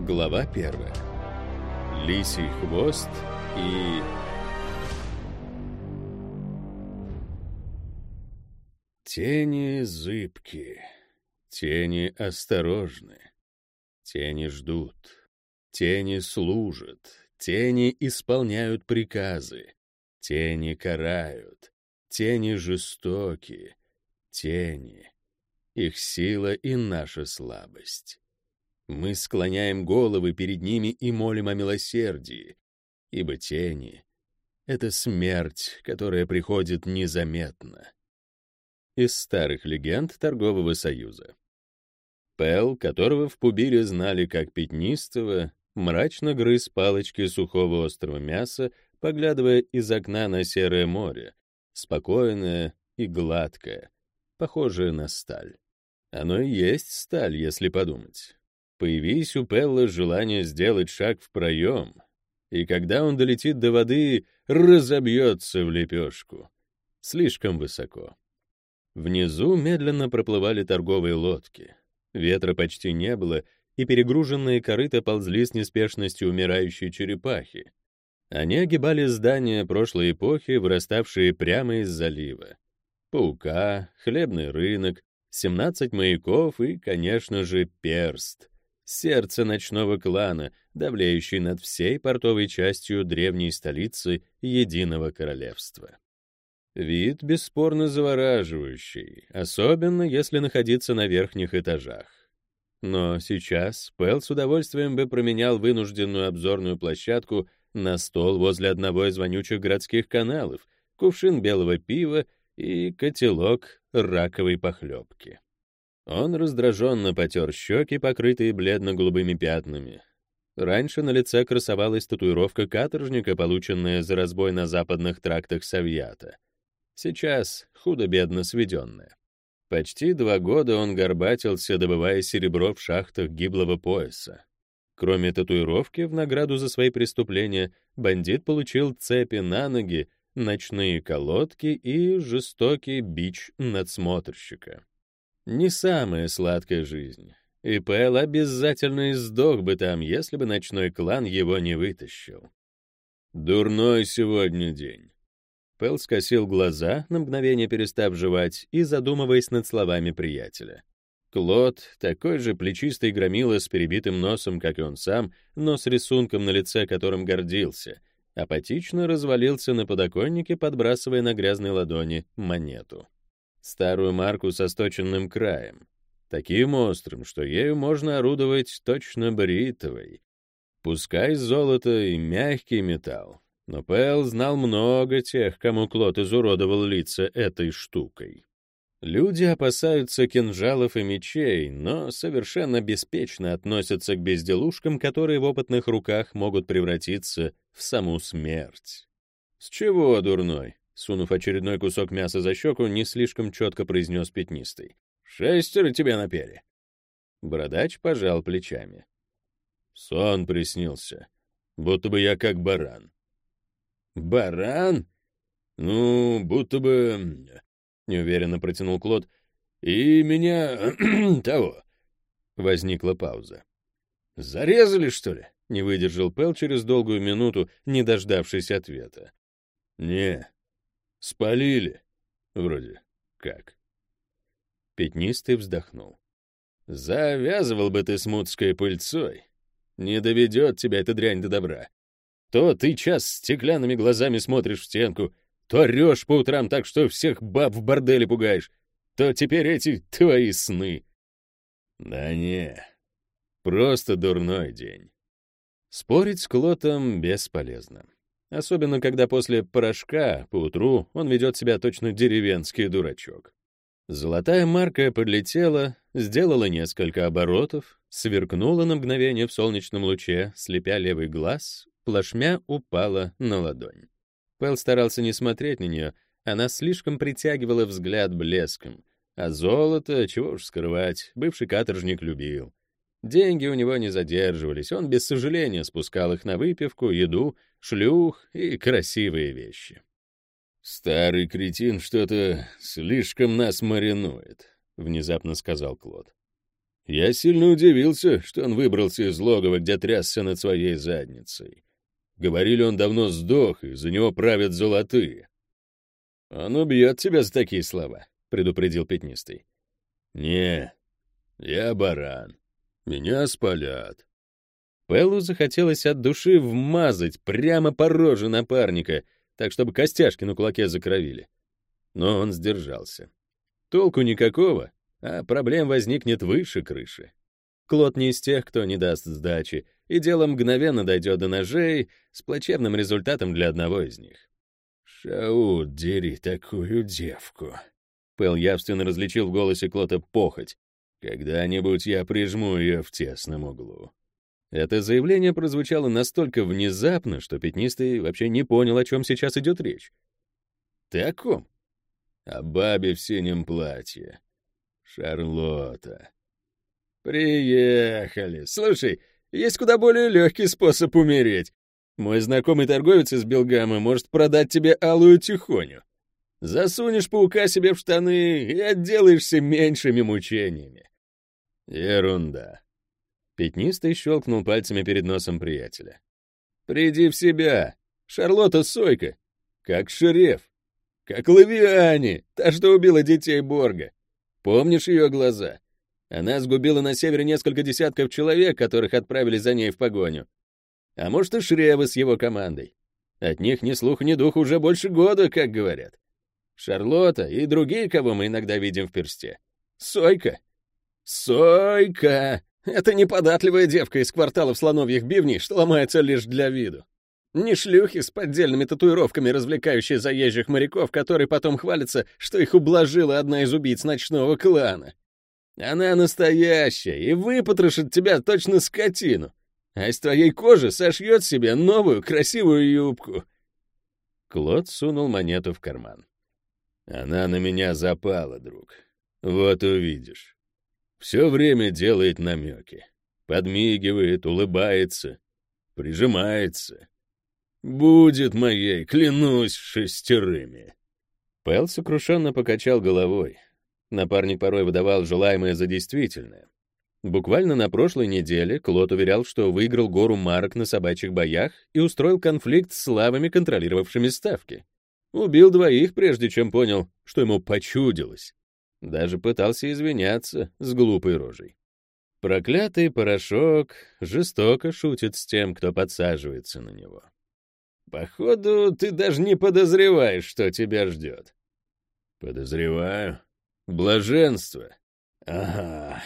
Глава 1. Лисий хвост и... Тени зыбки, тени осторожны, тени ждут, тени служат, тени исполняют приказы, тени карают, тени жестоки, тени — их сила и наша слабость. Мы склоняем головы перед ними и молим о милосердии, ибо тени — это смерть, которая приходит незаметно. Из старых легенд Торгового союза. Пэл, которого в Пубире знали как Пятнистого, мрачно грыз палочки сухого острого мяса, поглядывая из окна на серое море, спокойное и гладкое, похожее на сталь. Оно и есть сталь, если подумать. Появись у Пэлла желание сделать шаг в проем, и когда он долетит до воды, разобьется в лепешку. Слишком высоко. Внизу медленно проплывали торговые лодки. Ветра почти не было, и перегруженные корыта ползли с неспешностью умирающей черепахи. Они огибали здания прошлой эпохи, выраставшие прямо из залива. Паука, хлебный рынок, 17 маяков и, конечно же, перст. Сердце ночного клана, давлеющий над всей портовой частью древней столицы Единого Королевства. Вид бесспорно завораживающий, особенно если находиться на верхних этажах. Но сейчас Пэл с удовольствием бы променял вынужденную обзорную площадку на стол возле одного из вонючих городских каналов, кувшин белого пива и котелок раковой похлебки. Он раздраженно потер щеки, покрытые бледно-голубыми пятнами. Раньше на лице красовалась татуировка каторжника, полученная за разбой на западных трактах Савьята. Сейчас худо-бедно сведенная. Почти 2 года он горбатился, добывая серебро в шахтах гиблого пояса. Кроме татуировки, в награду за свои преступления бандит получил цепи на ноги, ночные колодки и жестокий бич надсмотрщика. Не самая сладкая жизнь, и Пэл обязательно сдох бы там, если бы ночной клан его не вытащил. Дурной сегодня день. Пэл скосил глаза, на мгновение перестав жевать и задумываясь над словами приятеля. Клод, такой же плечистый громила с перебитым носом, как и он сам, но с рисунком на лице, которым гордился, апатично развалился на подоконнике, подбрасывая на грязной ладони монету. Старую марку со сточенным краем, таким острым, что ею можно орудовать точно бритвой. Пускай золото и мягкий металл, но Пэл знал много тех, кому Клод изуродовал лица этой штукой. Люди опасаются кинжалов и мечей, но совершенно беспечно относятся к безделушкам, которые в опытных руках могут превратиться в саму смерть. «С чего, дурной?» — сунув очередной кусок мяса за щеку, не слишком четко произнес Пятнистый. «6 тебе напели». Бородач пожал плечами. «Сон приснился, будто бы я как баран». «Баран? Ну, будто бы...» — неуверенно протянул Клод. «И меня... того...» Возникла пауза. «Зарезали, что ли?» — не выдержал Пэл через долгую минуту, не дождавшись ответа. «Не, спалили. Вроде как». Пятнистый вздохнул. «Завязывал бы ты с мутской пыльцой. Не доведет тебя эта дрянь до добра. То ты час стеклянными глазами смотришь в стенку, то орешь по утрам так, что всех баб в борделе пугаешь, то теперь эти твои сны». «Да не, просто дурной день». Спорить с Клотом бесполезно. Особенно, когда после порошка поутру он ведет себя точно деревенский дурачок. Золотая марка подлетела, сделала несколько оборотов, сверкнула на мгновение в солнечном луче, слепя левый глаз, плашмя упала на ладонь. Пэл старался не смотреть на нее, она слишком притягивала взгляд блеском, а золото, чего уж скрывать, бывший каторжник любил. Деньги у него не задерживались, он без сожаления спускал их на выпивку, еду, шлюх и красивые вещи. «Старый кретин что-то слишком нас маринует», — внезапно сказал Клод. Я сильно удивился, что он выбрался из логова, где трясся над своей задницей. Говорили, он давно сдох, и за него правят золотые. «Он убьет тебя за такие слова», — предупредил Пятнистый. «Не, я баран. Меня спалят». Пэллу захотелось от души вмазать прямо по роже напарника, так, чтобы костяшки на кулаке закровили. Но он сдержался. Толку никакого, а проблем возникнет выше крыши. Клод не из тех, кто не даст сдачи, и дело мгновенно дойдет до ножей с плачевным результатом для одного из них. «Шаут, дери такую девку!» Пэл явственно различил в голосе Клота похоть. «Когда-нибудь я прижму ее в тесном углу». Это заявление прозвучало настолько внезапно, что Пятнистый вообще не понял, о чем сейчас идет речь. «Ты о ком?» «О бабе в синем платье. Шарлотта». «Приехали. Слушай, есть куда более легкий способ умереть. Мой знакомый торговец из Белгама может продать тебе алую тихоню. Засунешь паука себе в штаны и отделаешься меньшими мучениями». «Ерунда». Пятнистый щелкнул пальцами перед носом приятеля. «Приди в себя. Шарлотта Сойка. Как Шереф. Как Лавиане, та, что убила детей Борга. Помнишь ее глаза? Она сгубила на севере несколько десятков человек, которых отправили за ней в погоню. А может, и Шревы с его командой. От них ни слуха, ни духа уже больше года, как говорят. Шарлотта и другие, кого мы иногда видим в персте. Сойка. Сойка! Это неподатливая девка из кварталов слоновьих бивней, что ломается лишь для виду. Не шлюхи с поддельными татуировками, развлекающие заезжих моряков, которые потом хвалятся, что их ублажила одна из убийц ночного клана. Она настоящая и выпотрошит тебя точно скотину, а из твоей кожи сошьет себе новую красивую юбку». Клод сунул монету в карман. «Она на меня запала, друг. Вот увидишь. Все время делает намеки. Подмигивает, улыбается, прижимается. Будет моей, клянусь 6. Пэл сокрушенно покачал головой. Напарник порой выдавал желаемое за действительное. Буквально на прошлой неделе Клод уверял, что выиграл гору марок на собачьих боях и устроил конфликт с лавами, контролировавшими ставки. Убил 2, прежде чем понял, что ему почудилось. Даже пытался извиняться с глупой рожей. Проклятый порошок жестоко шутит с тем, кто подсаживается на него. «Походу, ты даже не подозреваешь, что тебя ждет». «Подозреваю. Блаженство». «Ага.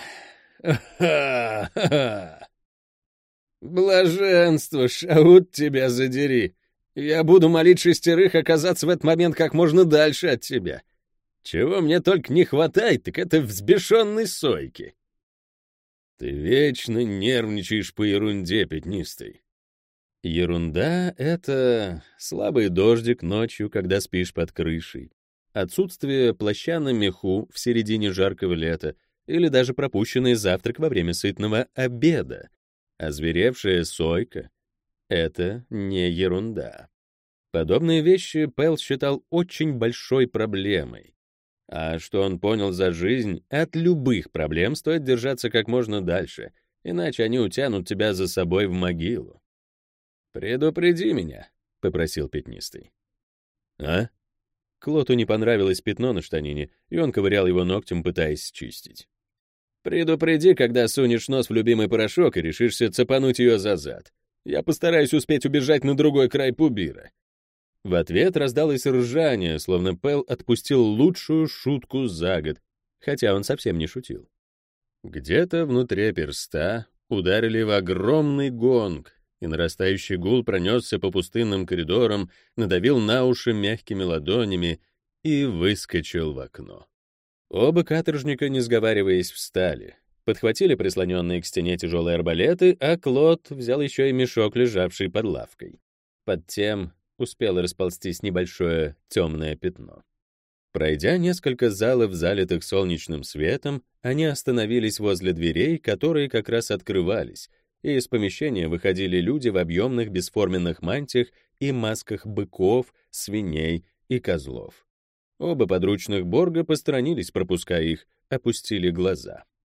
Ага. Блаженство, Шаут, тебя задери. Я буду молить 6 оказаться в этот момент как можно дальше от тебя. Чего мне только не хватает, так это взбешенной Сойки». «Ты вечно нервничаешь по ерунде, Пятнистый». Ерунда — это слабый дождик ночью, когда спишь под крышей, отсутствие плаща на меху в середине жаркого лета или даже пропущенный завтрак во время сытного обеда. Озверевшая Сойка — это не ерунда. Подобные вещи Пэл считал очень большой проблемой. А что он понял за жизнь, от любых проблем стоит держаться как можно дальше, иначе они утянут тебя за собой в могилу. «Предупреди меня», — попросил Пятнистый. «А?» Клоту не понравилось пятно на штанине, и он ковырял его ногтем, пытаясь счистить. «Предупреди, когда сунешь нос в любимый порошок и решишься цепануть ее за зад. Я постараюсь успеть убежать на другой край Пубира». В ответ раздалось ржание, словно Пэл отпустил лучшую шутку за год, хотя он совсем не шутил. Где-то внутри перста ударили в огромный гонг, и нарастающий гул пронесся по пустынным коридорам, надавил на уши мягкими ладонями и выскочил в окно. Оба каторжника, не сговариваясь, встали, подхватили прислоненные к стене тяжелые арбалеты, а Клод взял еще и мешок, лежавший под лавкой. Под тем успело расползтись небольшое темное пятно. Пройдя несколько залов, залитых солнечным светом, они остановились возле дверей, которые как раз открывались, и из помещения выходили люди в объемных бесформенных мантиях и масках быков, свиней и козлов. Оба подручных Борга посторонились, пропуская их, опустили глаза.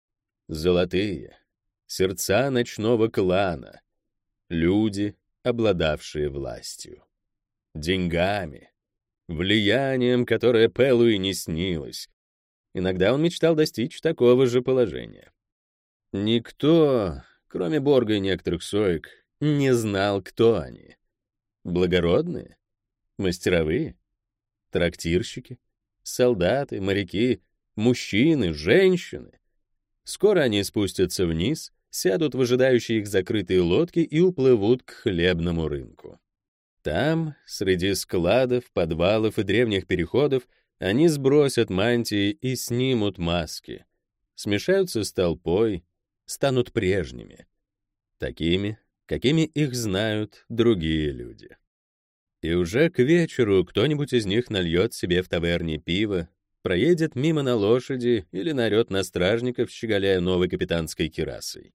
Золотые, сердца ночного клана, люди, обладавшие властью, деньгами, влиянием, которое Пэлу и не снилось. Иногда он мечтал достичь такого же положения. Никто, кроме Борга и некоторых соек, не знал, кто они. Благородные? Мастеровые? Трактирщики? Солдаты, моряки, мужчины, женщины? Скоро они спустятся вниз, сядут в ожидающие их закрытые лодки и уплывут к хлебному рынку. Там, среди складов, подвалов и древних переходов, они сбросят мантии и снимут маски, смешаются с толпой, станут прежними, такими, какими их знают другие люди. И уже к вечеру кто-нибудь из них нальет себе в таверне пиво, проедет мимо на лошади или наорет на стражников, щеголяя новой капитанской кирасой.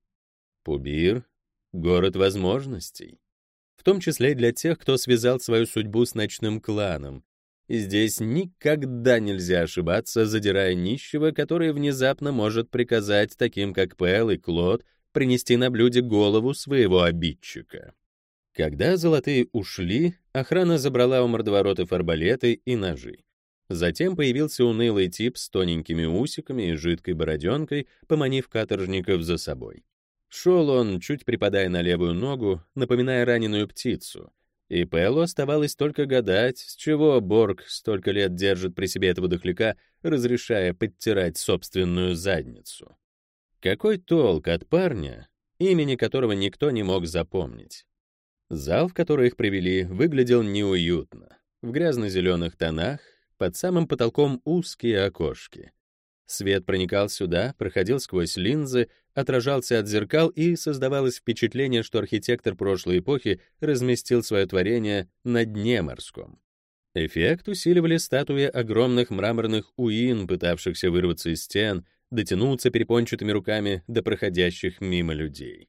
Пубир — город возможностей, в том числе и для тех, кто связал свою судьбу с ночным кланом. И здесь никогда нельзя ошибаться, задирая нищего, который внезапно может приказать таким, как Пэл и Клод, принести на блюде голову своего обидчика. Когда золотые ушли, охрана забрала у мордоворотов арбалеты и ножи. Затем появился унылый тип с тоненькими усиками и жидкой бороденкой, поманив каторжников за собой. Шел он, чуть припадая на левую ногу, напоминая раненую птицу, и Пэлу оставалось только гадать, с чего Борг столько лет держит при себе этого дохляка, разрешая подтирать собственную задницу. Какой толк от парня, имени которого никто не мог запомнить? Зал, в который их привели, выглядел неуютно. В грязно-зеленых тонах, под самым потолком узкие окошки. Свет проникал сюда, проходил сквозь линзы, отражался от зеркал, и создавалось впечатление, что архитектор прошлой эпохи разместил свое творение на дне морском. Эффект усиливали статуи огромных мраморных уин, пытавшихся вырваться из стен, дотянуться перепончатыми руками до проходящих мимо людей.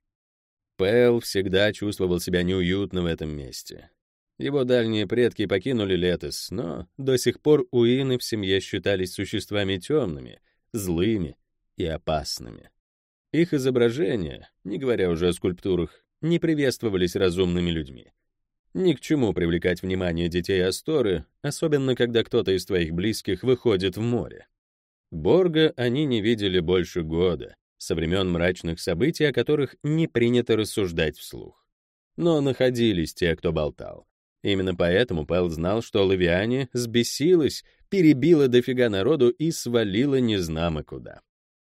Пэл всегда чувствовал себя неуютно в этом месте. Его дальние предки покинули Летос, но до сих пор уины в семье считались существами темными, злыми и опасными. Их изображения, не говоря уже о скульптурах, не приветствовались разумными людьми. Ни к чему привлекать внимание детей Асторы, особенно когда кто-то из твоих близких выходит в море. Борга они не видели больше года, со времен мрачных событий, о которых не принято рассуждать вслух. Но находились те, кто болтал. Именно поэтому Пэл знал, что Лавиане взбесилась, перебила дофига народу и свалила незнамо куда.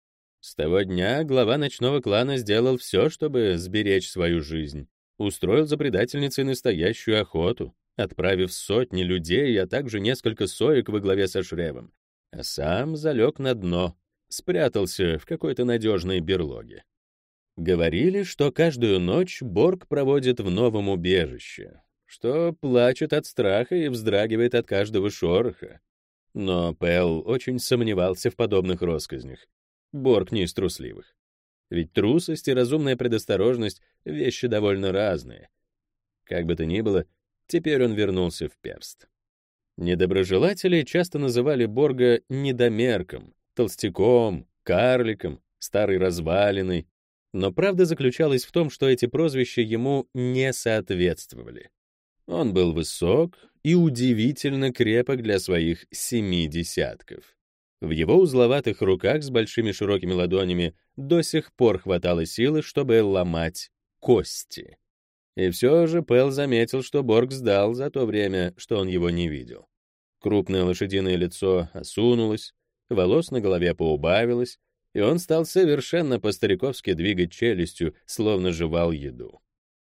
С того дня глава ночного клана сделал все, чтобы сберечь свою жизнь. Устроил за предательницей настоящую охоту, отправив сотни людей, а также несколько соек во главе со Шревом. А сам залег на дно, спрятался в какой-то надежной берлоге. Говорили, что каждую ночь Борг проводит в новом убежище, что плачет от страха и вздрагивает от каждого шороха. Но Пэл очень сомневался в подобных россказнях. Борг не из трусливых. Ведь трусость и разумная предосторожность — вещи довольно разные. Как бы то ни было, теперь он вернулся в Перст. Недоброжелатели часто называли Борга недомерком, толстяком, карликом, старой развалиной, но правда заключалась в том, что эти прозвища ему не соответствовали. Он был высок и удивительно крепок для своих 70. В его узловатых руках с большими широкими ладонями до сих пор хватало силы, чтобы ломать кости. И все же Пэл заметил, что Борг сдал за то время, что он его не видел. Крупное лошадиное лицо осунулось, волос на голове поубавилось, и он стал совершенно по-стариковски двигать челюстью, словно жевал еду.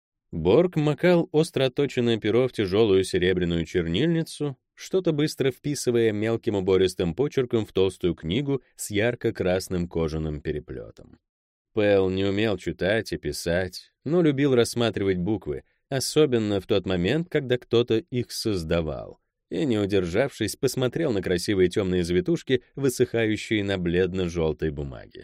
Борг макал остро отточенное перо в тяжелую серебряную чернильницу, что-то быстро вписывая мелким убористым почерком в толстую книгу с ярко-красным кожаным переплетом. Пэл не умел читать и писать, но любил рассматривать буквы, особенно в тот момент, когда кто-то их создавал, и, не удержавшись, посмотрел на красивые темные завитушки, высыхающие на бледно-желтой бумаге.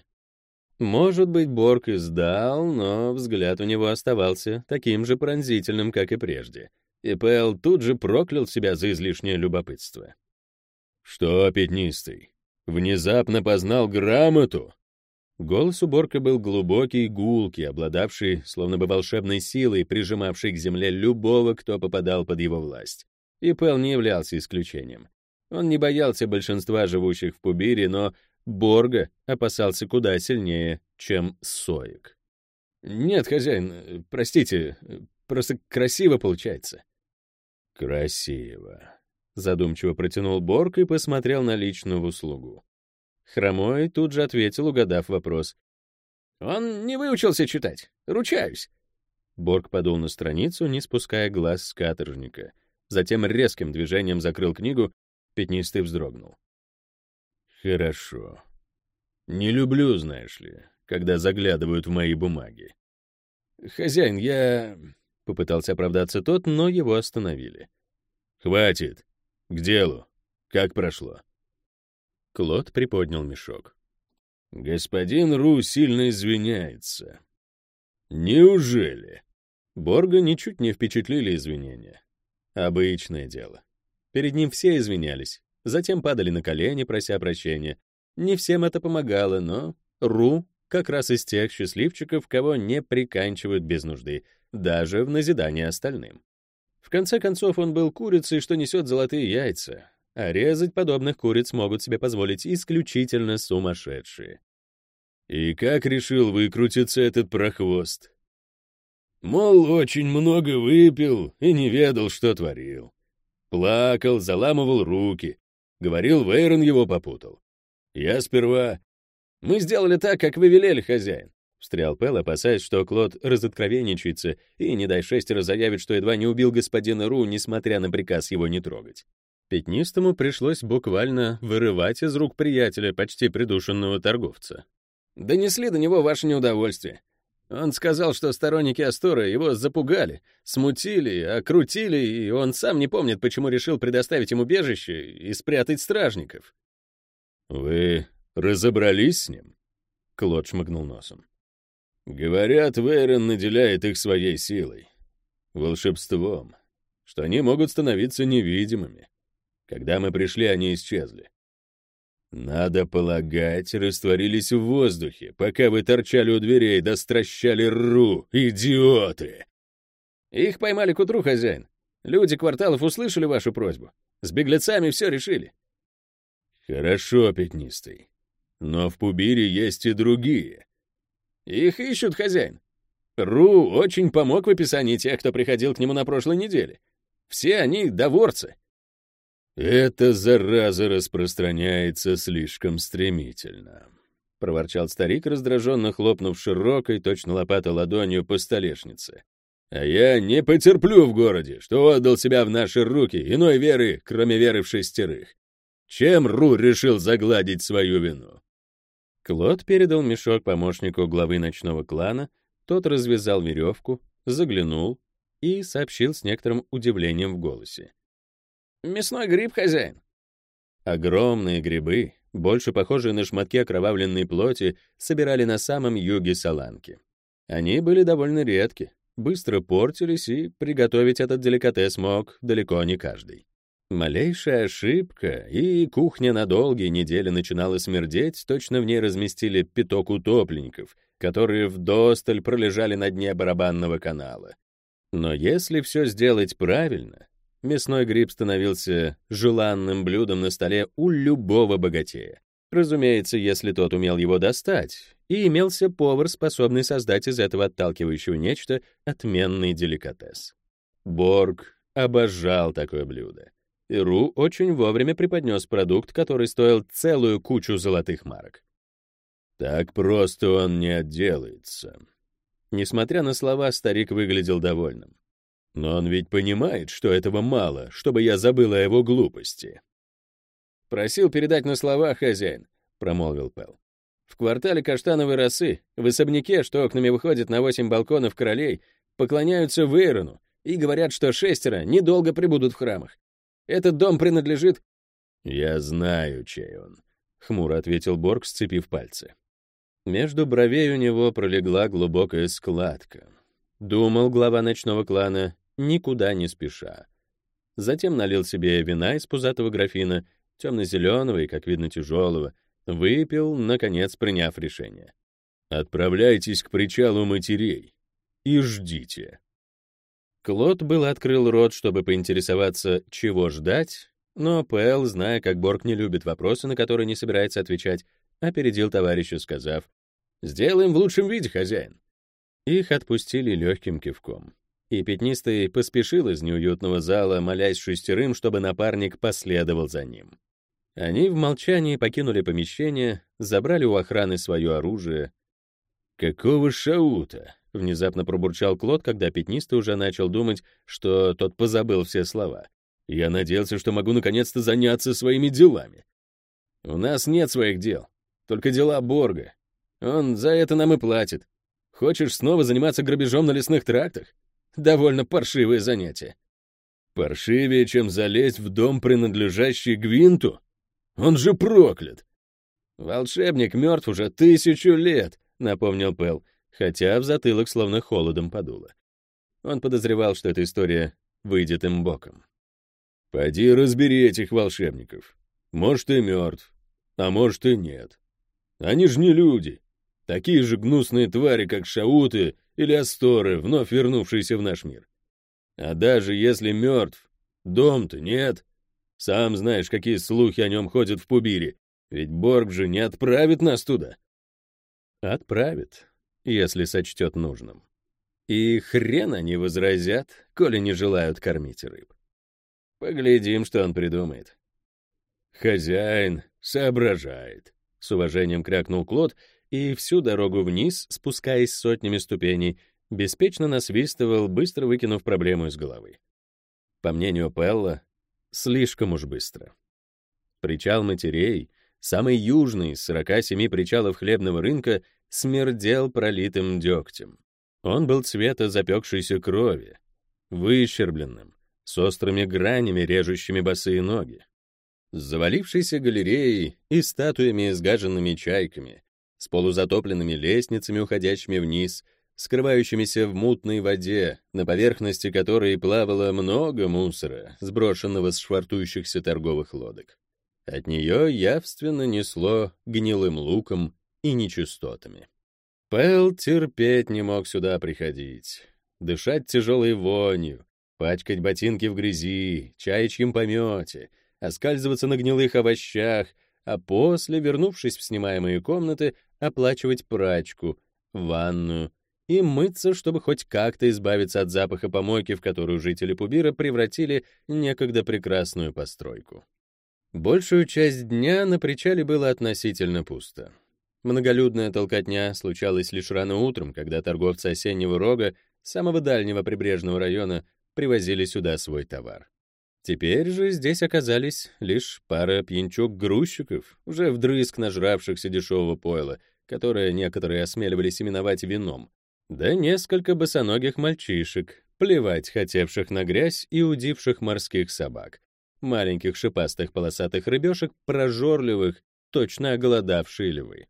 Может быть, Борг и сдал, но взгляд у него оставался таким же пронзительным, как и прежде, и Пэл тут же проклял себя за излишнее любопытство. «Что, пятнистый, внезапно познал грамоту?» Голос у Борка был глубокий и гулкий, обладавший словно бы волшебной силой, прижимавшей к земле любого, кто попадал под его власть. И Пэл не являлся исключением. Он не боялся большинства живущих в Пубире, но Борга опасался куда сильнее, чем Соек. «Нет, хозяин, простите, просто красиво получается». «Красиво», — задумчиво протянул Борг и посмотрел на личную услугу. Хромой тут же ответил, угадав вопрос. «Он не выучился читать, ручаюсь». Борг подул на страницу, не спуская глаз с каторжника. Затем резким движением закрыл книгу, Пятнистый вздрогнул. «Хорошо. Не люблю, знаешь ли, когда заглядывают в мои бумаги». «Хозяин, я...» — попытался оправдаться тот, но его остановили. «Хватит. К делу. Как прошло?» Клод приподнял мешок. «Господин Ру сильно извиняется». «Неужели?» Борга ничуть не впечатлили извинения. Обычное дело. Перед ним все извинялись, затем падали на колени, прося прощения. Не всем это помогало, но Ру как раз из тех счастливчиков, кого не приканчивают без нужды, даже в назидание остальным. В конце концов, он был курицей, что несет золотые яйца, а резать подобных куриц могут себе позволить исключительно сумасшедшие. И как решил выкрутиться этот прохвост? Мол, очень много выпил и не ведал, что творил. Плакал, заламывал руки. Говорил, Вейрон его попутал. Я сперва... «Мы сделали так, как вы велели, хозяин», — встрял Пэл, опасаясь, что Клод разоткровенничается и, не дай шестеро, заявит, что едва не убил господина Ру, несмотря на приказ его не трогать. Пятнистому пришлось буквально вырывать из рук приятеля почти придушенного торговца. «Донесли до него ваше неудовольствие. Он сказал, что сторонники Астора его запугали, смутили, окрутили, и он сам не помнит, почему решил предоставить им убежище и спрятать стражников». «Вы разобрались с ним?» Клод шмыгнул носом. «Говорят, Вейрон наделяет их своей силой, волшебством, что они могут становиться невидимыми. Когда мы пришли, они исчезли. Надо полагать, растворились в воздухе, пока вы торчали у дверей да стращали Ру, идиоты!» «Их поймали к утру, хозяин. Люди кварталов услышали вашу просьбу. С беглецами все решили». «Хорошо, Пятнистый. Но в Пубире есть и другие». «Их ищут, хозяин. Ру очень помог в описании тех, кто приходил к нему на прошлой неделе. Все они доворцы». «Эта зараза распространяется слишком стремительно», — проворчал старик, раздраженно хлопнув широкой, точно лопатой ладонью по столешнице. «А я не потерплю в городе, что отдал себя в наши руки, иной веры, кроме веры в шестерых. Чем Ру решил загладить свою вину?» Клод передал мешок помощнику главы ночного клана, тот развязал веревку, заглянул и сообщил с некоторым удивлением в голосе. «Мясной гриб, хозяин». Огромные грибы, больше похожие на шматки окровавленной плоти, собирали на самом юге Саланки. Они были довольно редки, быстро портились, и приготовить этот деликатес мог далеко не каждый. Малейшая ошибка, и кухня на долгие недели начинала смердеть, точно в ней разместили пяток утопленников, которые вдосталь пролежали на дне барабанного канала. Но если все сделать правильно, мясной гриб становился желанным блюдом на столе у любого богатея. Разумеется, если тот умел его достать, и имелся повар, способный создать из этого отталкивающего нечто отменный деликатес. Борг обожал такое блюдо. И Ру очень вовремя преподнес продукт, который стоил целую кучу золотых марок. «Так просто он не отделается». Несмотря на слова, старик выглядел довольным. «Но он ведь понимает, что этого мало, чтобы я забыл о его глупости». «Просил передать на словах, хозяин», — промолвил Пэл. «В квартале Каштановой росы, в особняке, что окнами выходит на 8 балконов королей, поклоняются Вейрону и говорят, что 6 недолго пребудут в храмах. Этот дом принадлежит...» «Я знаю, чей он», — хмуро ответил Борг, сцепив пальцы. Между бровей у него пролегла глубокая складка. Думал глава ночного клана, никуда не спеша. Затем налил себе вина из пузатого графина, темно-зеленого и, как видно, тяжелого, выпил, наконец, приняв решение. Отправляйтесь к причалу матерей и ждите». Клод был открыл рот, чтобы поинтересоваться, чего ждать, но Пэл, зная, как Борг не любит вопросы, на которые не собирается отвечать, опередил товарища, сказав: «Сделаем в лучшем виде, хозяин». Их отпустили легким кивком. И Пятнистый поспешил из неуютного зала, молясь шестерым, чтобы напарник последовал за ним. Они в молчании покинули помещение, забрали у охраны свое оружие. «Какого шаута?» — внезапно пробурчал Клод, когда Пятнистый уже начал думать, что тот позабыл все слова. «Я надеялся, что могу наконец-то заняться своими делами». «У нас нет своих дел, только дела Борга. Он за это нам и платит. Хочешь снова заниматься грабежом на лесных трактах? Довольно паршивое занятие». «Паршивее, чем залезть в дом, принадлежащий Гвинту? Он же проклят!» «Волшебник мертв уже 1000 лет», — напомнил Пэл, хотя в затылок словно холодом подуло. Он подозревал, что эта история выйдет им боком. «Пойди разбери этих волшебников. Может, и мертв, а может, и нет. Они же не люди. Такие же гнусные твари, как шауты или асторы, вновь вернувшиеся в наш мир. А даже если мертв, дом-то нет. Сам знаешь, какие слухи о нем ходят в Пубире. Ведь Борг же не отправит нас туда». «Отправит, если сочтет нужным. И хрен они возразят, коли не желают кормить рыб. Поглядим, что он придумает». «Хозяин соображает», — с уважением крякнул Клод, и всю дорогу вниз, спускаясь сотнями ступеней, беспечно насвистывал, быстро выкинув проблему из головы. По мнению Пэлла, слишком уж быстро. Причал матерей, самый южный из 47 причалов хлебного рынка, смердел пролитым дегтем. Он был цвета запекшейся крови, выщербленным, с острыми гранями, режущими босые ноги. С завалившейся галереей и статуями, сгаженными чайками, с полузатопленными лестницами, уходящими вниз, скрывающимися в мутной воде, на поверхности которой плавало много мусора, сброшенного с швартующихся торговых лодок. От нее явственно несло гнилым луком и нечистотами. Пэл терпеть не мог сюда приходить, дышать тяжелой вонью, пачкать ботинки в грязи, чаячьем помете, оскальзываться на гнилых овощах, а после, вернувшись в снимаемые комнаты, оплачивать прачку, ванную и мыться, чтобы хоть как-то избавиться от запаха помойки, в которую жители Пубира превратили некогда прекрасную постройку. Большую часть дня на причале было относительно пусто. Многолюдная толкотня случалась лишь рано утром, когда торговцы Осеннего Рога, самого дальнего прибрежного района, привозили сюда свой товар. Теперь же здесь оказались лишь пара пьянчук-грузчиков, уже вдрызг нажравшихся дешевого пойла, которое некоторые осмеливались именовать вином, да несколько босоногих мальчишек, плевать хотевших на грязь и удивших морских собак, маленьких шипастых полосатых рыбешек, прожорливых, точно оголодавшие львы.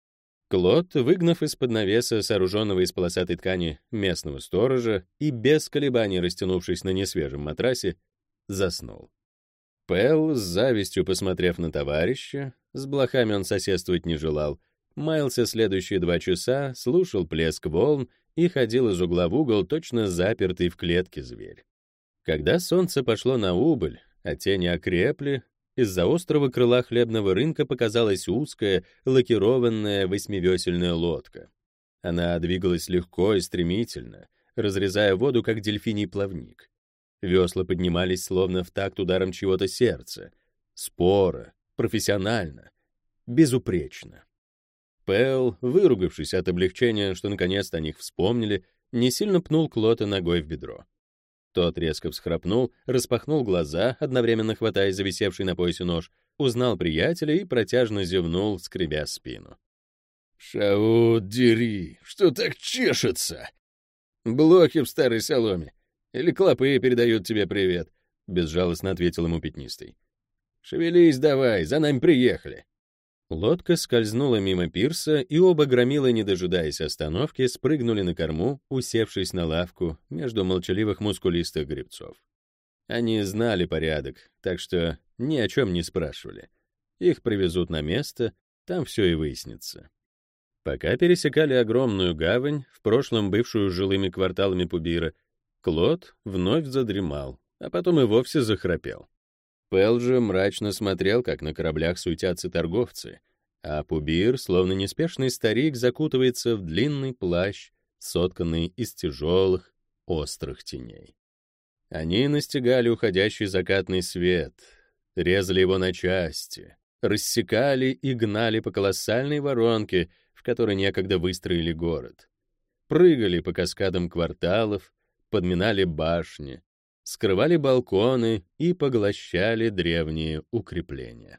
Клод, выгнав из-под навеса, сооруженного из полосатой ткани, местного сторожа и без колебаний растянувшись на несвежем матрасе, заснул. Пэл, с завистью посмотрев на товарища, с блохами он соседствовать не желал, маялся следующие 2 часа, слушал плеск волн и ходил из угла в угол, точно запертый в клетке зверь. Когда солнце пошло на убыль, а тени окрепли, из-за острого крыла хлебного рынка показалась узкая, лакированная 8-весельная лодка. Она двигалась легко и стремительно, разрезая воду, как дельфиний плавник. Весла поднимались словно в такт ударом чьего-то сердца. Споро, профессионально, безупречно. Пэл, выругавшись от облегчения, что наконец-то о них вспомнили, не сильно пнул Клота ногой в бедро. Тот резко всхрапнул, распахнул глаза, одновременно хватаясь за висевший на поясе нож, узнал приятеля и протяжно зевнул, скребя спину. «Шаут, дери, что так чешется?» «Блохи в старой соломе. Или клопы передают тебе привет», — безжалостно ответил ему Пятнистый. «Шевелись давай, за нами приехали». Лодка скользнула мимо пирса, и оба громила, не дожидаясь остановки, спрыгнули на корму, усевшись на лавку между молчаливых мускулистых гребцов. Они знали порядок, так что ни о чем не спрашивали. Их привезут на место, там все и выяснится. Пока пересекали огромную гавань, в прошлом бывшую жилыми кварталами Пубира, Клод вновь задремал, а потом и вовсе захрапел. Пэл же мрачно смотрел, как на кораблях суетятся торговцы, а Пубир, словно неспешный старик, закутывается в длинный плащ, сотканный из тяжелых, острых теней. Они настигали уходящий закатный свет, резали его на части, рассекали и гнали по колоссальной воронке, в которой некогда выстроили город. Прыгали по каскадам кварталов, подминали башни, скрывали балконы и поглощали древние укрепления.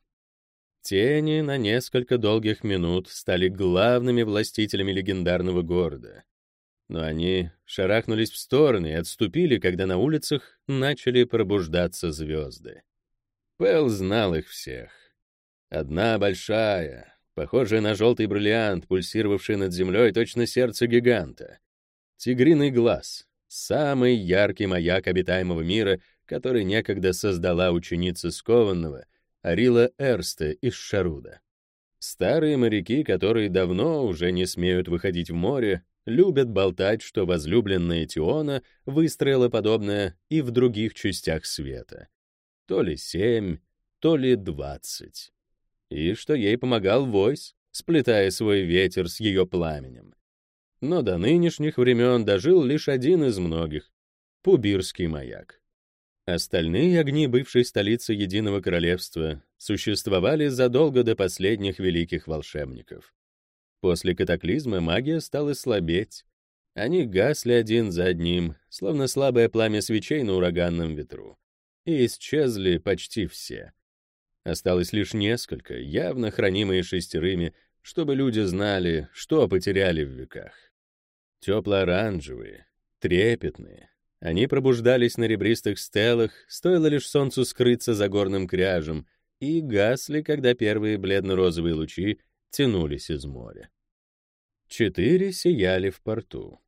Тени на несколько долгих минут стали главными властителями легендарного города. Но они шарахнулись в стороны и отступили, когда на улицах начали пробуждаться звезды. Пэл знал их всех. Одна большая, похожая на желтый бриллиант, пульсировавшая над землей точно сердце гиганта. Тигриный глаз — самый яркий маяк обитаемого мира, который некогда создала ученица скованного Арила Эрсте из Шаруда. Старые моряки, которые давно уже не смеют выходить в море, любят болтать, что возлюбленная Тиона выстроила подобное и в других частях света. То ли 7, то ли 20. И что ей помогал Войс, сплетая свой ветер с ее пламенем. Но до нынешних времен дожил лишь один из многих — Пубирский маяк. Остальные огни бывшей столицы Единого Королевства существовали задолго до последних великих волшебников. После катаклизма магия стала слабеть. Они гасли один за одним, словно слабое пламя свечей на ураганном ветру. И исчезли почти все. Осталось лишь несколько, явно хранимые шестерыми, чтобы люди знали, что потеряли в веках. Тепло-оранжевые, трепетные. Они пробуждались на ребристых стелах, стоило лишь солнцу скрыться за горным кряжем, и гасли, когда первые бледно-розовые лучи тянулись из моря. 4 сияли в порту.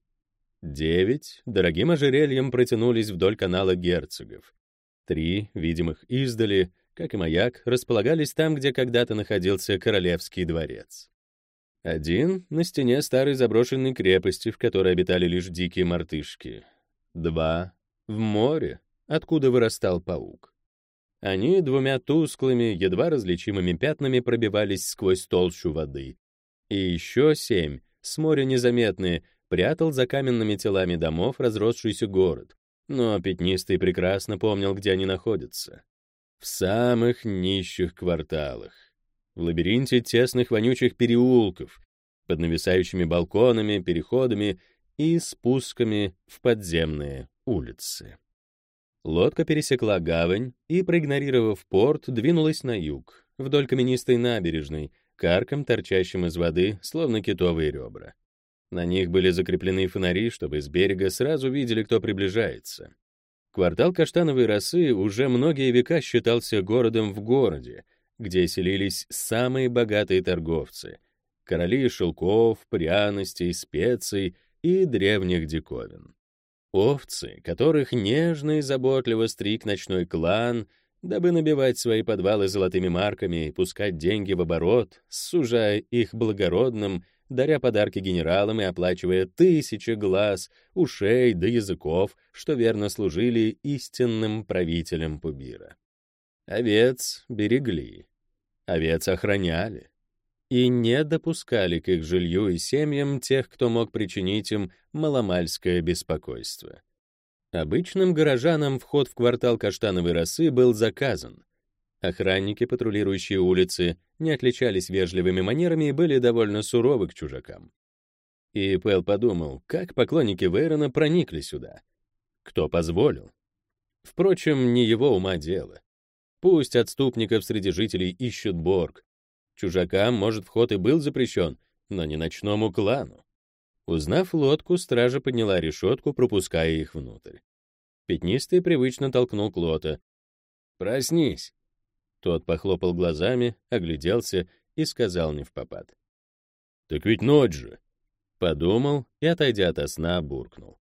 9 дорогим ожерельем протянулись вдоль канала герцогов. 3, видимых издали, как и маяк, располагались там, где когда-то находился королевский дворец. 1 на стене старой заброшенной крепости, в которой обитали лишь дикие мартышки. 2 в море, откуда вырастал паук. Они 2 тусклыми, едва различимыми пятнами пробивались сквозь толщу воды. И еще 7, с моря незаметные, прятал за каменными телами домов разросшийся город. Но Пятнистый прекрасно помнил, где они находятся. В самых нищих кварталах. В лабиринте тесных вонючих переулков, под нависающими балконами, переходами и спусками в подземные улицы. Лодка пересекла гавань и, проигнорировав порт, двинулась на юг, вдоль каменистой набережной, к аркам, торчащим из воды, словно китовые ребра. На них были закреплены фонари, чтобы с берега сразу видели, кто приближается. Квартал Каштановой росы уже многие века считался городом в городе, где селились самые богатые торговцы, короли шелков, пряностей, специй и древних диковин. Овцы, которых нежно и заботливо стриг ночной клан, дабы набивать свои подвалы золотыми марками и пускать деньги в оборот, сужая их благородным, даря подарки генералам и оплачивая тысячи глаз, ушей да языков, что верно служили истинным правителям Пубира. Овец берегли, овец охраняли и не допускали к их жилью и семьям тех, кто мог причинить им маломальское беспокойство. Обычным горожанам вход в квартал Каштановой росы был заказан. Охранники, патрулирующие улицы, не отличались вежливыми манерами и были довольно суровы к чужакам. И Пэл подумал, как поклонники Вейрона проникли сюда. Кто позволил? Впрочем, не его ума дело. Пусть отступников среди жителей ищет Борг. Чужакам, может, вход и был запрещен, но не ночному клану. Узнав лодку, стража подняла решетку, пропуская их внутрь. Пятнистый привычно толкнул Клота. «Проснись!» Тот похлопал глазами, огляделся и сказал невпопад. «Так ведь ночь же!» Подумал и, отойдя ото сна, буркнул.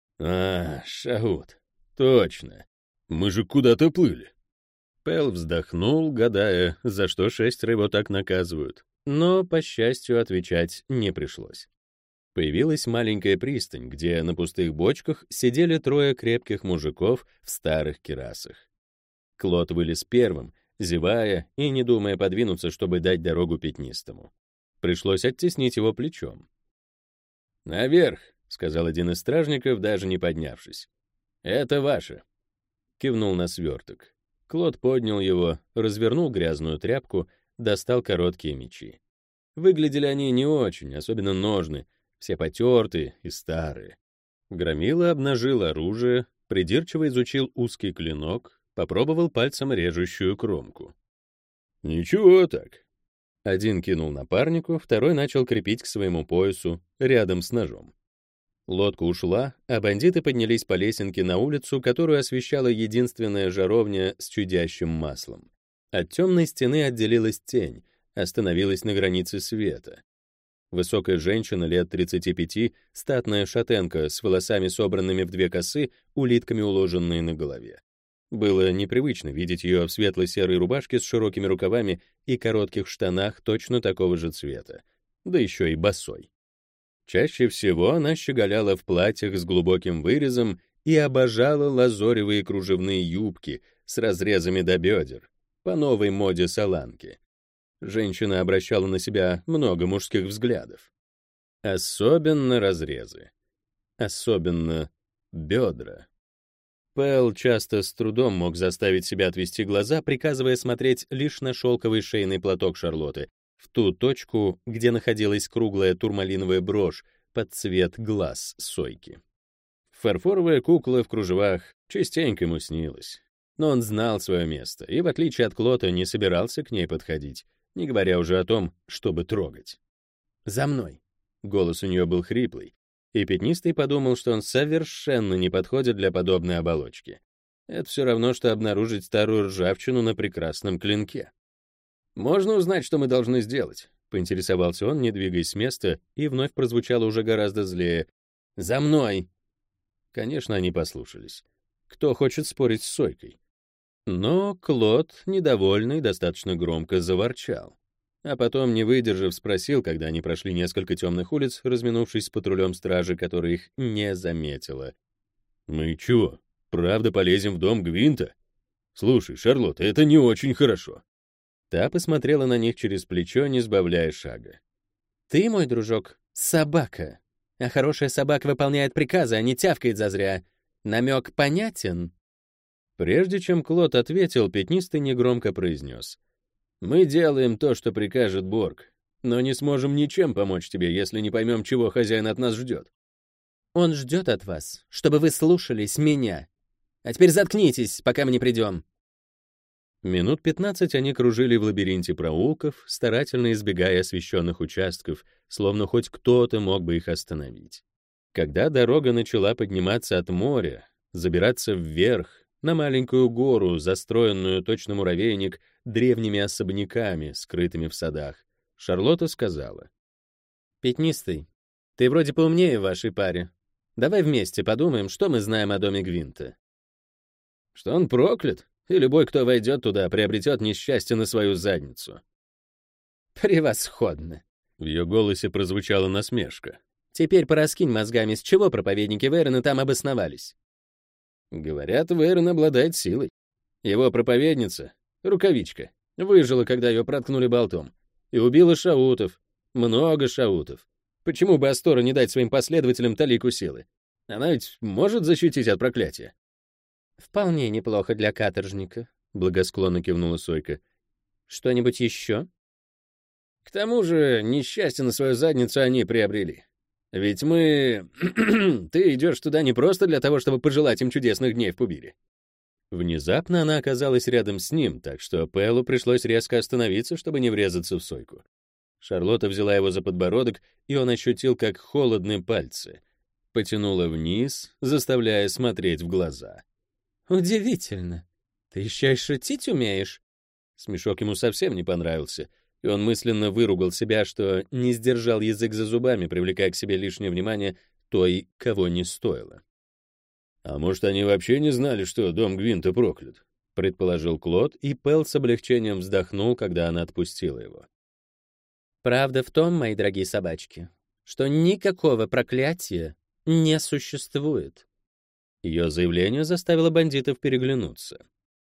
Шаут, точно. Мы же куда-то плыли». Пэл вздохнул, гадая, за что 6 его так наказывают. Но, по счастью, отвечать не пришлось. Появилась маленькая пристань, где на пустых бочках сидели трое крепких мужиков в старых кирасах. Клод вылез первым, зевая и не думая подвинуться, чтобы дать дорогу пятнистому. Пришлось оттеснить его плечом. «Наверх», — сказал один из стражников, даже не поднявшись. «Это ваше», — кивнул на сверток. Клод поднял его, развернул грязную тряпку, достал короткие мечи. Выглядели они не очень, особенно ножны, все потертые и старые. Громила обнажил оружие, придирчиво изучил узкий клинок, попробовал пальцем режущую кромку. «Ничего так». Один кинул напарнику, второй начал крепить к своему поясу рядом с ножом. Лодка ушла, а бандиты поднялись по лесенке на улицу, которую освещала единственная жаровня с чудящим маслом. От темной стены отделилась тень, остановилась на границе света. Высокая женщина лет 35, статная шатенка с волосами, собранными в две косы, улитками уложенные на голове. Было непривычно видеть ее в светло-серой рубашке с широкими рукавами и коротких штанах точно такого же цвета, да еще и босой. Чаще всего она щеголяла в платьях с глубоким вырезом и обожала лазоревые кружевные юбки с разрезами до бедер, по новой моде саланки. Женщина обращала на себя много мужских взглядов. Особенно разрезы. Особенно бедра. Пэл часто с трудом мог заставить себя отвести глаза, приказывая смотреть лишь на шелковый шейный платок Шарлотты, в ту точку, где находилась круглая турмалиновая брошь под цвет глаз Сойки. Фарфоровая кукла в кружевах частенько ему снилась. Но он знал свое место и, в отличие от Клота, не собирался к ней подходить, не говоря уже о том, чтобы трогать. «За мной!» Голос у нее был хриплый, и Пятнистый подумал, что он совершенно не подходит для подобной оболочки. Это все равно, что обнаружить старую ржавчину на прекрасном клинке. «Можно узнать, что мы должны сделать?» — поинтересовался он, не двигаясь с места, и вновь прозвучало уже гораздо злее. «За мной!» Конечно, они послушались. Кто хочет спорить с Сойкой? Но Клод, недовольный, достаточно громко заворчал. А потом, не выдержав, спросил, когда они прошли несколько темных улиц, разминувшись с патрулем стражи, которая их не заметила. «Мы чего, правда полезем в дом Гвинта? Слушай, Шарлотта, это не очень хорошо». Та посмотрела на них через плечо, не сбавляя шага. «Ты, мой дружок, собака. А хорошая собака выполняет приказы, а не тявкает зазря. Намек понятен?» Прежде чем Клод ответил, Пятнистый негромко произнес. «Мы делаем то, что прикажет Борг, но не сможем ничем помочь тебе, если не поймем, чего хозяин от нас ждет». «Он ждет от вас, чтобы вы слушались меня. А теперь заткнитесь, пока мы не придем». Минут 15 они кружили в лабиринте проулков, старательно избегая освещенных участков, словно хоть кто-то мог бы их остановить. Когда дорога начала подниматься от моря, забираться вверх, на маленькую гору, застроенную точно муравейник древними особняками, скрытыми в садах, Шарлотта сказала: «Пятнистый, ты вроде поумнее в вашей паре. Давай вместе подумаем, что мы знаем о доме Гвинта». «Что он проклят, и любой, кто войдет туда, приобретет несчастье на свою задницу». «Превосходно!» В ее голосе прозвучала насмешка. «Теперь пораскинь мозгами, с чего проповедники Вейрона там обосновались». Говорят, Вейрон обладает силой. Его проповедница, рукавичка, выжила, когда ее проткнули болтом, и убила шаутов, много шаутов. Почему бы Астора не дать своим последователям талику силы? Она ведь может защитить от проклятия. «Вполне неплохо для каторжника», — благосклонно кивнула Сойка. «Что-нибудь еще?» «К тому же несчастье на свою задницу они приобрели. Ведь мы... Ты идешь туда не просто для того, чтобы пожелать им чудесных дней в Пубире». Внезапно она оказалась рядом с ним, так что Пэлу пришлось резко остановиться, чтобы не врезаться в Сойку. Шарлотта взяла его за подбородок, и он ощутил, как холодны пальцы. Потянула вниз, заставляя смотреть в глаза. «Удивительно. Ты еще и шутить умеешь?» Смешок ему совсем не понравился, и он мысленно выругал себя, что не сдержал язык за зубами, привлекая к себе лишнее внимание той, кого не стоило. «А может, они вообще не знали, что дом Гвинта проклят?» — предположил Клод, и Пэл с облегчением вздохнул, когда она отпустила его. Правда в том, мои дорогие собачки, что никакого проклятия не существует. Ее заявление заставило бандитов переглянуться.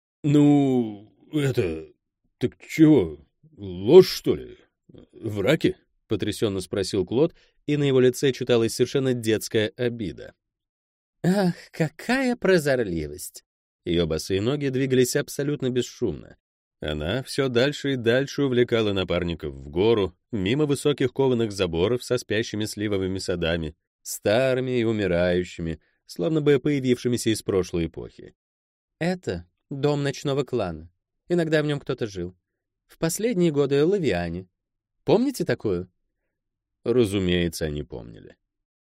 Так чего, ложь, что ли? Враки?» — потрясенно спросил Клод, и на его лице читалась совершенно детская обида. Ах, какая прозорливость! Ее босые ноги двигались абсолютно бесшумно. Она все дальше и дальше увлекала напарников в гору, мимо высоких кованых заборов со спящими сливовыми садами, старыми и умирающими, словно бы появившимися из прошлой эпохи. Это дом ночного клана. Иногда в нем кто-то жил. В последние годы Лавиане. Помните такую? Разумеется, они помнили.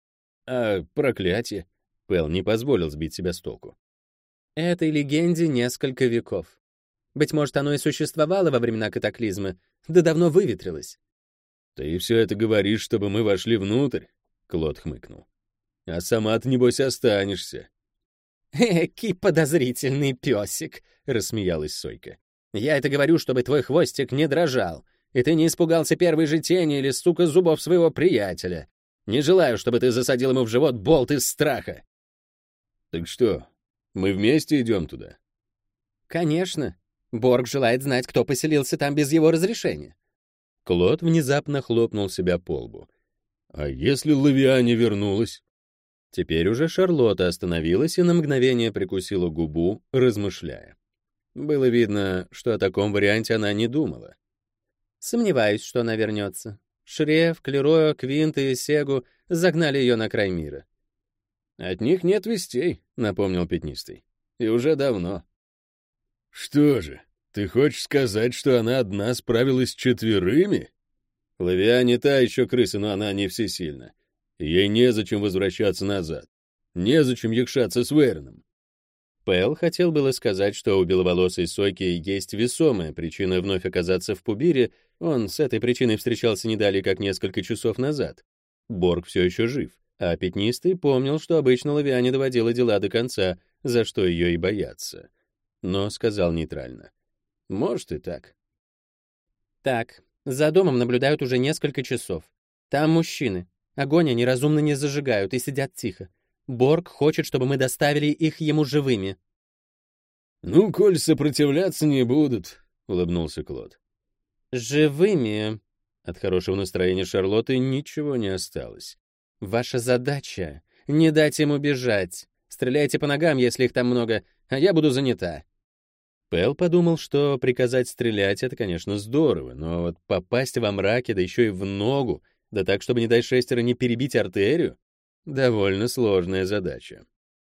А проклятие? Пэл не позволил сбить себя с толку. Этой легенде несколько веков. Быть может, оно и существовало во времена катаклизма, да давно выветрилось. «Ты все это говоришь, чтобы мы вошли внутрь?» — Клод хмыкнул. «А сама-то, небось, останешься». «Экий подозрительный песик», — рассмеялась Сойка. «Я это говорю, чтобы твой хвостик не дрожал, и ты не испугался первой же тени или стука зубов своего приятеля. Не желаю, чтобы ты засадил ему в живот болт из страха». «Так что, мы вместе идем туда?» «Конечно. Борг желает знать, кто поселился там без его разрешения». Клод внезапно хлопнул себя по лбу. «А если Лавиане вернулась?» Теперь уже Шарлотта остановилась и на мгновение прикусила губу, размышляя. Было видно, что о таком варианте она не думала. «Сомневаюсь, что она вернется. Шреф, Клеро, Квинт и Сегу загнали ее на край мира». «От них нет вестей», — напомнил Пятнистый. «И уже давно». «Что же, ты хочешь сказать, что она одна справилась с 4? Лавиане та еще крыса, но она не всесильна. Ей незачем возвращаться назад. Незачем якшаться с Верном». Пэл хотел было сказать, что у беловолосой Сойки есть весомая причина вновь оказаться в Пубире, он с этой причиной встречался не далее, как несколько часов назад. Борг все еще жив, а Пятнистый помнил, что обычно Лавиане доводила дела до конца, за что ее и боятся. Но сказал нейтрально. «Может и так». «Так, за домом наблюдают уже несколько часов. Там мужчины. Огонь они разумно не зажигают и сидят тихо. Борг хочет, чтобы мы доставили их ему живыми». «Ну, коль сопротивляться не будут», — улыбнулся Клод. «Живыми?» От хорошего настроения Шарлотты ничего не осталось. «Ваша задача — не дать им убежать. Стреляйте по ногам, если их там много, а я буду занята». Пэл подумал, что приказать стрелять — это, конечно, здорово, но вот попасть во мраке, да еще и в ногу, да так, чтобы, не дай шестеро, не перебить артерию, довольно сложная задача.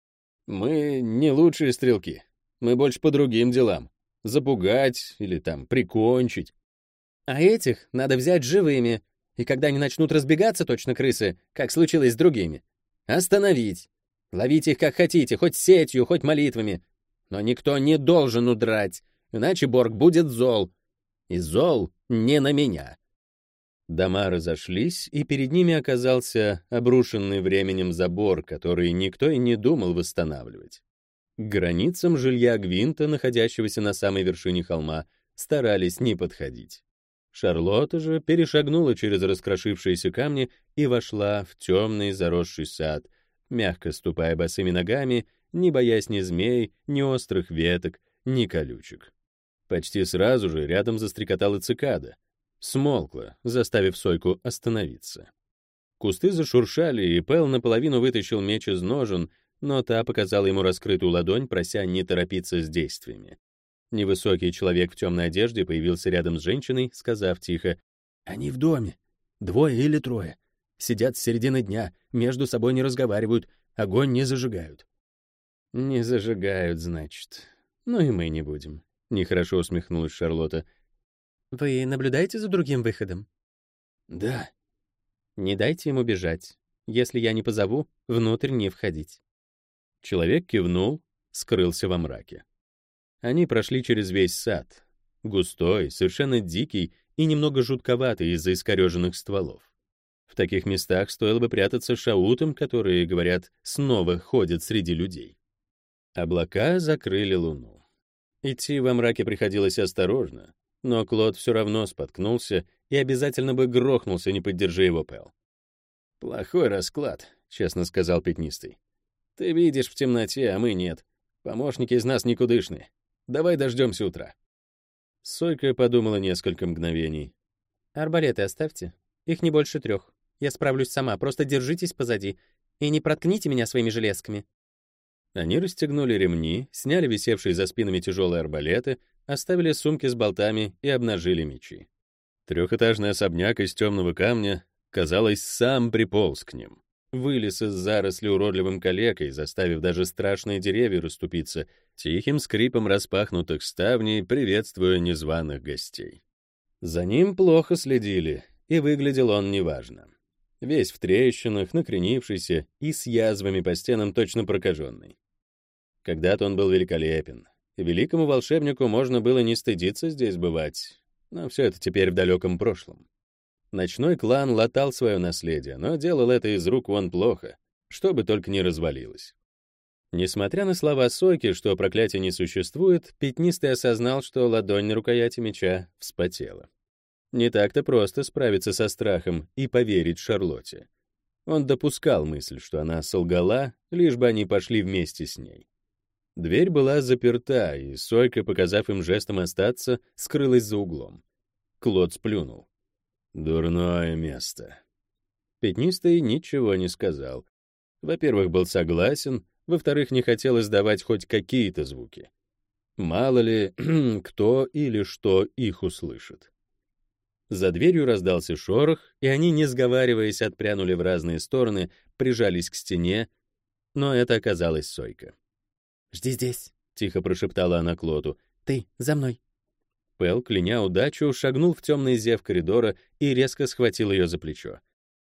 «Мы не лучшие стрелки. Мы больше по другим делам. Запугать или там прикончить». «А этих надо взять живыми, и когда они начнут разбегаться, точно крысы, как случилось с другими, остановить. Ловите их как хотите, хоть сетью, хоть молитвами. Но никто не должен удрать, иначе Борг будет зол. И зол не на меня». Дома разошлись, и перед ними оказался обрушенный временем забор, который никто и не думал восстанавливать. К границам жилья Гвинта, находящегося на самой вершине холма, старались не подходить. Шарлотта же перешагнула через раскрошившиеся камни и вошла в темный заросший сад, мягко ступая босыми ногами, не боясь ни змей, ни острых веток, ни колючек. Почти сразу же рядом застрекотала цикада. Смолкла, заставив Сойку остановиться. Кусты зашуршали, и Пэл наполовину вытащил меч из ножен, но та показала ему раскрытую ладонь, прося не торопиться с действиями. Невысокий человек в темной одежде появился рядом с женщиной, сказав тихо: «Они в доме. 2 или 3. Сидят с середины дня, между собой не разговаривают, огонь не зажигают». «Не зажигают, значит. Ну и мы не будем», — нехорошо усмехнулась Шарлотта. «Вы наблюдаете за другим выходом?» «Да». «Не дайте ему бежать. Если я не позову, внутрь не входить». Человек кивнул, скрылся во мраке. Они прошли через весь сад. Густой, совершенно дикий и немного жутковатый из-за искореженных стволов. В таких местах стоило бы прятаться шаутам, которые, говорят, снова ходят среди людей. Облака закрыли луну. Идти во мраке приходилось осторожно. Но Клод все равно споткнулся и обязательно бы грохнулся, не поддержи его Пэл. «Плохой расклад», — честно сказал Пятнистый. «Ты видишь в темноте, а мы нет. Помощники из нас никудышные. Давай дождемся утра». Сойка подумала несколько мгновений. «Арбалеты оставьте. Их не больше 3. Я справлюсь сама, просто держитесь позади. И не проткните меня своими железками». Они расстегнули ремни, сняли висевшие за спинами тяжелые арбалеты, оставили сумки с болтами и обнажили мечи. Трехэтажный особняк из темного камня, казалось, сам приполз к ним. Вылез из заросли уродливым калекой, заставив даже страшные деревья расступиться, тихим скрипом распахнутых ставней, приветствуя незваных гостей. За ним плохо следили, и выглядел он неважно. Весь в трещинах, накренившийся и с язвами по стенам точно прокаженный. Когда-то он был великолепен, и великому волшебнику можно было не стыдиться здесь бывать, но все это теперь в далеком прошлом. Ночной клан латал свое наследие, но делал это из рук вон плохо, чтобы только не развалилось. Несмотря на слова Сойки, что проклятия не существует, Пятнистый осознал, что ладонь на рукояти меча вспотела. Не так-то просто справиться со страхом и поверить Шарлотте. Он допускал мысль, что она солгала, лишь бы они пошли вместе с ней. Дверь была заперта, и Сойка, показав им жестом остаться, скрылась за углом. Клод сплюнул. «Дурное место». Пятнистый ничего не сказал. Во-первых, был согласен, во-вторых, не хотел издавать хоть какие-то звуки. Мало ли, кто или что их услышит. За дверью раздался шорох, и они, не сговариваясь, отпрянули в разные стороны, прижались к стене, но это оказалась Сойка. «Жди здесь», — тихо прошептала она Клоду. «Ты за мной». Пэл, кляня удачу, шагнул в темный зев коридора и резко схватил ее за плечо.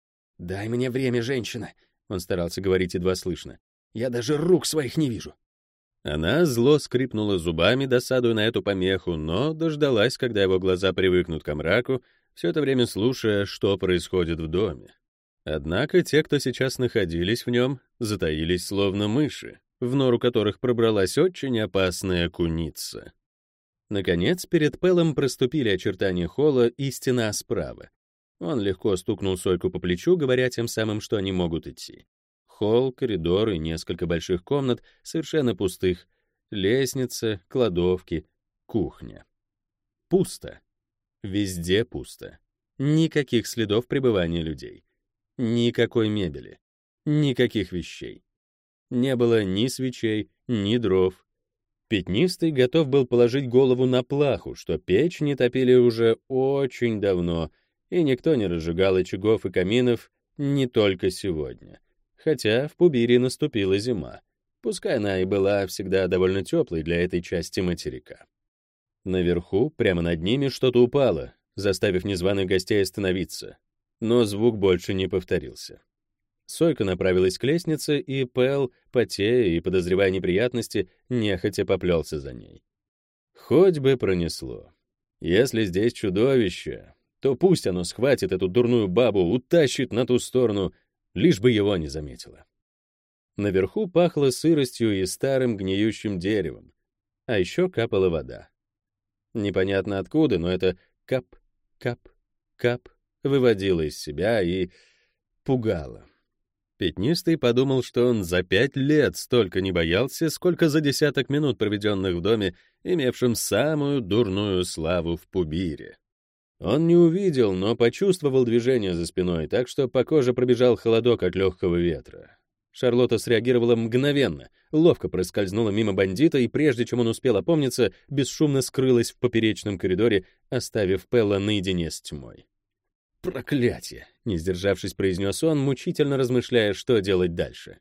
«Дай мне время, женщина», — он старался говорить едва слышно. «Я даже рук своих не вижу». Она зло скрипнула зубами, досадуя на эту помеху, но дождалась, когда его глаза привыкнут к мраку, все это время слушая, что происходит в доме. Однако те, кто сейчас находились в нем, затаились словно мыши, в нору которых пробралась очень опасная куница. Наконец, перед Пэлом проступили очертания холла и стена справа. Он легко стукнул Сойку по плечу, говоря тем самым, что они могут идти. Холл, коридор и несколько больших комнат, совершенно пустых. Лестница, кладовки, кухня. Пусто. Везде пусто. Никаких следов пребывания людей. Никакой мебели. Никаких вещей. Не было ни свечей, ни дров. Пятнистый готов был положить голову на плаху, что печь не топили уже очень давно, и никто не разжигал очагов и каминов не только сегодня. Хотя в Пубирии наступила зима. Пускай она и была всегда довольно теплой для этой части материка. Наверху, прямо над ними, что-то упало, заставив незваных гостей остановиться. Но звук больше не повторился. Сойка направилась к лестнице, и Пэл, потея и подозревая неприятности, нехотя поплелся за ней. Хоть бы пронесло. Если здесь чудовище, то пусть оно схватит эту дурную бабу, утащит на ту сторону, лишь бы его не заметило. Наверху пахло сыростью и старым гниющим деревом, а еще капала вода. Непонятно откуда, но это кап, кап, кап выводило из себя и пугало. Пятнистый подумал, что он за 5 лет столько не боялся, сколько за десяток минут, проведенных в доме, имевшем самую дурную славу в Пубире. Он не увидел, но почувствовал движение за спиной, так что по коже пробежал холодок от легкого ветра. Шарлотта среагировала мгновенно, ловко проскользнула мимо бандита, и прежде чем он успел опомниться, бесшумно скрылась в поперечном коридоре, оставив Пэла наедине с тьмой. «Проклятие!» — не сдержавшись, произнес он, мучительно размышляя, что делать дальше.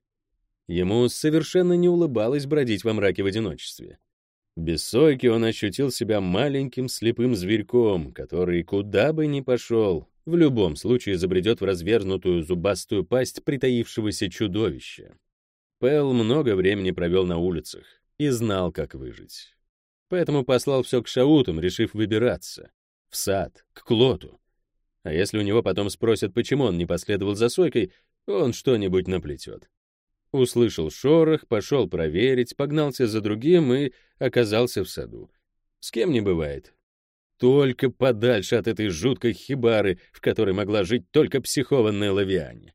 Ему совершенно не улыбалось бродить во мраке в одиночестве. Без Сойки он ощутил себя маленьким слепым зверьком, который, куда бы ни пошел, в любом случае забредет в развернутую зубастую пасть притаившегося чудовища. Пэл много времени провел на улицах и знал, как выжить. Поэтому послал все к шаутам, решив выбираться. В сад, к Клоту. А если у него потом спросят, почему он не последовал за Сойкой, он что-нибудь наплетет. Услышал шорох, пошел проверить, погнался за другим и оказался в саду. С кем не бывает. только подальше от этой жуткой хибары, в которой могла жить только психованная Лавиане.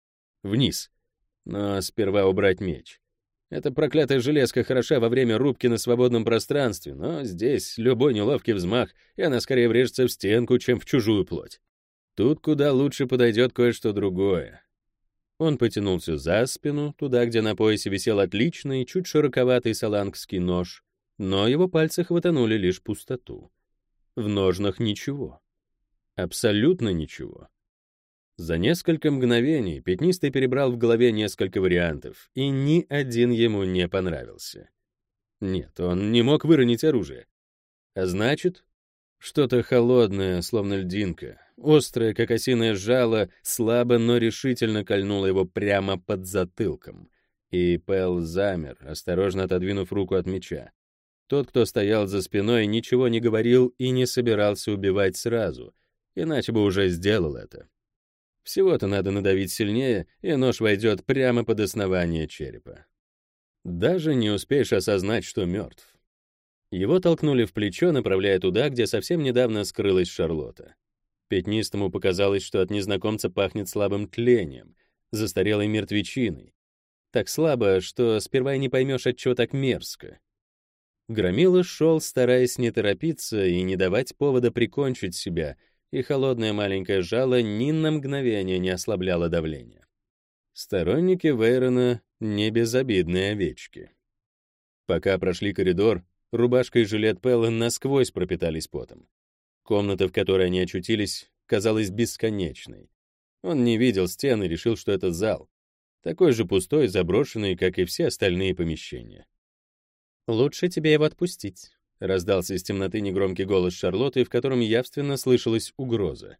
Вниз. Но сперва убрать меч. Эта проклятая железка хороша во время рубки на свободном пространстве, но здесь любой неловкий взмах, и она скорее врежется в стенку, чем в чужую плоть. Тут куда лучше подойдет кое-что другое. Он потянулся за спину, туда, где на поясе висел отличный, чуть широковатый салангский нож, но его пальцы хватанули лишь пустоту. В ножнах ничего. Абсолютно ничего. За несколько мгновений Пятнистый перебрал в голове несколько вариантов, и ни один ему не понравился. Нет, он не мог выронить оружие. А значит, что-то холодное, словно льдинка, острое, как осиное жало, слабо, но решительно кольнуло его прямо под затылком. И Пэл замер, осторожно отодвинув руку от меча. Тот, кто стоял за спиной, ничего не говорил и не собирался убивать сразу, иначе бы уже сделал это. Всего-то надо надавить сильнее, и нож войдет прямо под основание черепа. Даже не успеешь осознать, что мертв. Его толкнули в плечо, направляя туда, где совсем недавно скрылась Шарлотта. Пятнистому показалось, что от незнакомца пахнет слабым тлением, застарелой мертвечиной. Так слабо, что сперва и не поймешь, отчего так мерзко. Громила шел, стараясь не торопиться и не давать повода прикончить себя, и холодное маленькое жало ни на мгновение не ослабляло давление. Сторонники Вейрона — не безобидные овечки. Пока прошли коридор, рубашка и жилет Пэлла насквозь пропитались потом. Комната, в которой они очутились, казалась бесконечной. Он не видел стен и решил, что это зал. Такой же пустой и заброшенный, как и все остальные помещения. «Лучше тебе его отпустить», — раздался из темноты негромкий голос Шарлотты, в котором явственно слышалась угроза.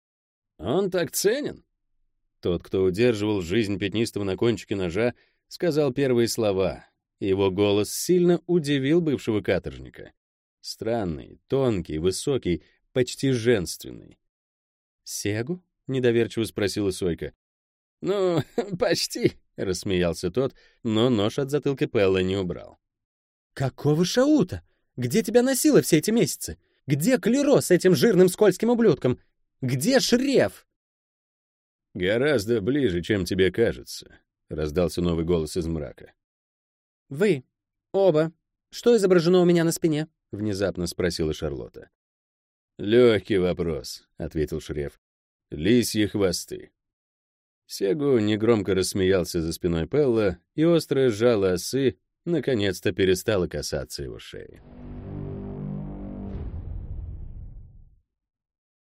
«Он так ценен?» Тот, кто удерживал жизнь Пятнистого на кончике ножа, сказал первые слова. Его голос сильно удивил бывшего каторжника. Странный, тонкий, высокий, почти женственный. «Сегу?» — недоверчиво спросила Сойка. «Ну, почти», — рассмеялся тот, но нож от затылка Пэлла не убрал. «Какого шаута? Где тебя носило все эти месяцы? Где Клеро с этим жирным скользким ублюдком? Где Шреф?» «Гораздо ближе, чем тебе кажется», — раздался новый голос из мрака. «Вы. Оба. Что изображено у меня на спине?» — внезапно спросила Шарлотта. «Легкий вопрос», — ответил Шреф. «Лисьи хвосты». Сегу негромко рассмеялся за спиной Пэлла, и острое жало осы наконец-то перестало касаться его шеи.